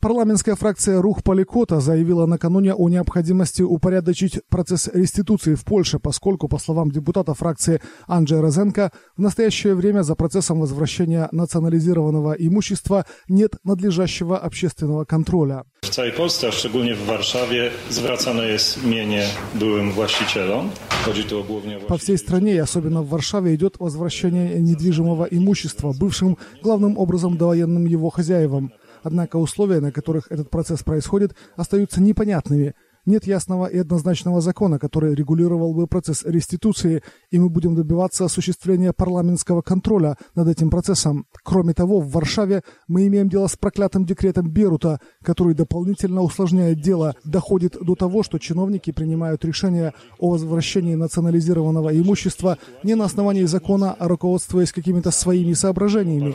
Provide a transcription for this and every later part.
Парламентская фракция «Рух Поликота» заявила накануне о необходимости упорядочить процесс реституции в Польше, поскольку, по словам депутата фракции Анджея Розенка, в настоящее время за процессом возвращения национализированного имущества нет надлежащего общественного контроля. W całej Polsce, a szczególnie w Warszawie, zwracane jest mienie byłym właścicielom. Chodzi tu o głównie По всей стране, и особенно в Варшаве, идет возвращение недвижимого имущества бывшим, главным образом, довоенным его хозяевам. Однако условия, на которых этот процесс происходит, остаются непонятными. Нет ясного и однозначного закона, который регулировал бы процесс реституции, и мы будем добиваться осуществления парламентского контроля над этим процессом. Кроме того, в Варшаве мы имеем дело с проклятым декретом Берута, который дополнительно усложняет дело, доходит до того, что чиновники принимают решения о возвращении национализированного имущества не на основании закона, а руководствуясь какими-то своими соображениями.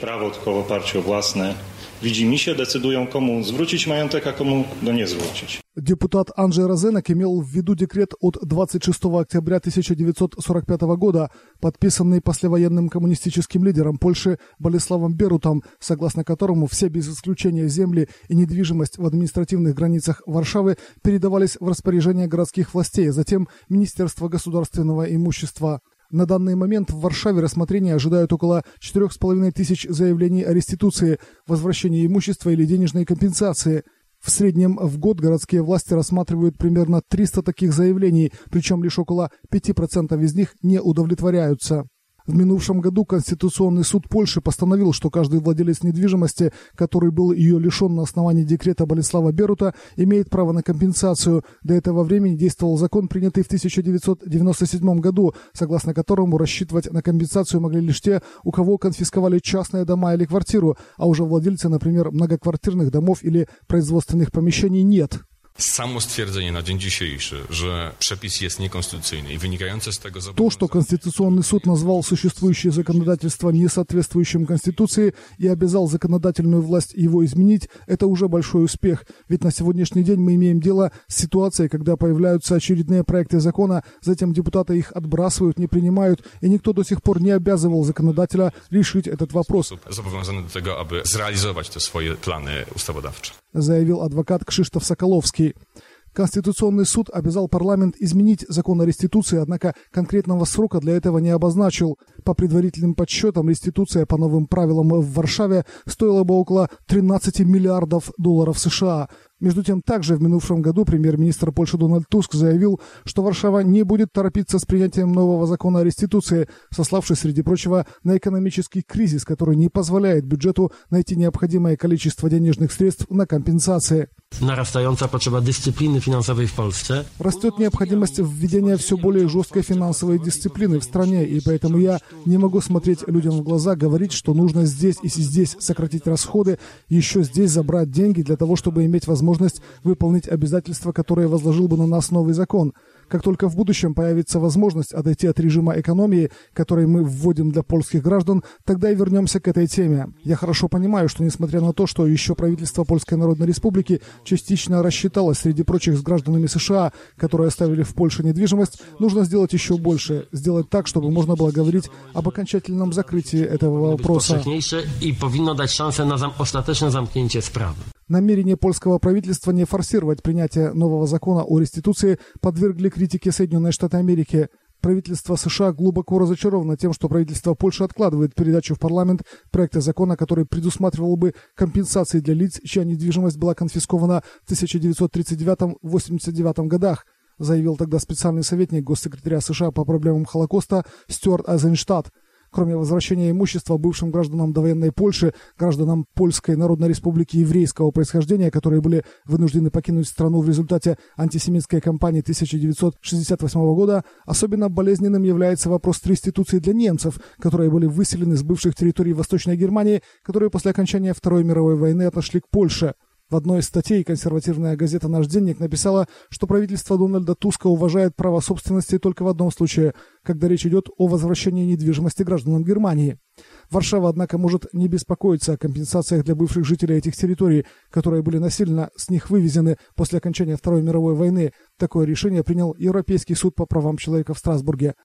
Widzimisię decydują, komu zwrócić majątek, a komu go nie zwrócić. Депутат Анджей Розенок имел в виду декрет от 26 октября 1945 года, подписанный послевоенным коммунистическим лидером Польши Болеславом Берутом, согласно которому все без исключения земли и недвижимость в административных границах Варшавы передавались в распоряжение городских властей, а затем Министерства государственного имущества. На данный момент в Варшаве рассмотрение ожидают около 4500 заявлений о реституции, возвращении имущества или денежной компенсации. В среднем в год городские власти рассматривают примерно 300 таких заявлений, причем лишь около 5% из них не удовлетворяются. В минувшем году Конституционный суд Польши постановил, что каждый владелец недвижимости, который был ее лишен на основании декрета Болеслава Берута, имеет право на компенсацию. До этого времени действовал закон, принятый в 1997 году, согласно которому рассчитывать на компенсацию могли лишь те, у кого конфисковали частные дома или квартиру, а уже владельцы, например, многоквартирных домов или производственных помещений нет. Samo stwierdzenie na dzień dzisiejszy, że przepis jest niekonstytucyjny i wynikające z tego... То, что Конституционный суд назвал существующее законодательство несоответствующим Конституции и обязал законодательную власть его изменить, это уже большой успех. Ведь на сегодняшний день мы имеем дело с ситуацией, когда появляются очередные проекты закона, затем депутаты их отбрасывают, не принимают, и никто до сих пор не обязывал законодателя решить этот вопрос. Zobowiązany do tego, aby zrealizować te swoje plany ustawodawcze. Заявил адвокат Кшиштоф Соколовский. Конституционный суд обязал парламент изменить закон о реституции, однако конкретного срока для этого не обозначил. По предварительным подсчетам, реституция по новым правилам в Варшаве стоила бы около 13 миллиардов долларов США. Между тем, также в минувшем году премьер-министр Польши Дональд Туск заявил, что Варшава не будет торопиться с принятием нового закона о реституции, сославшись, среди прочего, на экономический кризис, который не позволяет бюджету найти необходимое количество денежных средств на компенсации. Нарастająca potrzeba dyscypliny finansowej w Polsce. Растет необходимость введения все более жесткой финансовой дисциплины в стране, и поэтому я не могу смотреть людям в глаза, говорить, что нужно здесь и здесь сократить расходы, еще здесь забрать деньги для того, чтобы иметь возможность выполнить обязательства, которые возложил бы на нас новый закон. Как только в будущем появится возможность отойти от режима экономии, который мы вводим для польских граждан, тогда и вернемся к этой теме. Я хорошо понимаю, что несмотря на то, что еще правительство Польской Народной Республики частично рассчиталось среди прочих с гражданами США, которые оставили в Польше недвижимость, нужно сделать еще больше, сделать так, чтобы можно было говорить об окончательном закрытии этого вопроса. И powinno dać szansę na ostateczne zamknięcie sprawy. Намерение польского правительства не форсировать принятие нового закона о реституции подвергли критике Соединенные Штаты Америки. Правительство США глубоко разочаровано тем, что правительство Польши откладывает передачу в парламент проекта закона, который предусматривал бы компенсации для лиц, чья недвижимость была конфискована в 1939-1989 годах, заявил тогда специальный советник госсекретаря США по проблемам Холокоста Стюарт Айзенштадт. Кроме возвращения имущества бывшим гражданам довоенной Польши, гражданам Польской Народной Республики еврейского происхождения, которые были вынуждены покинуть страну в результате антисемитской кампании 1968 года, особенно болезненным является вопрос реституции для немцев, которые были выселены с бывших территорий Восточной Германии, которые после окончания Второй мировой войны отошли к Польше. В одной из статей консервативная газета «Наш денник» написала, что правительство Дональда Туска уважает право собственности только в одном случае, когда речь идет о возвращении недвижимости гражданам Германии. Варшава, однако, может не беспокоиться о компенсациях для бывших жителей этих территорий, которые были насильно с них вывезены после окончания Второй мировой войны. Такое решение принял Европейский суд по правам человека в Страсбурге.